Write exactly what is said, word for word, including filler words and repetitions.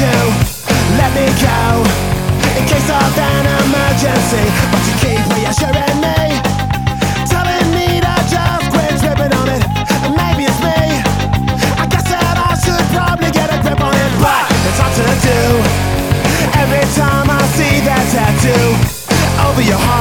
to let me go in case of an emergency, but you keep reassuring me, telling me to just quit tripping on it. And maybe it's me, I guess that I should probably get a grip on it, but it's hard to do every time I see that tattoo over your heart.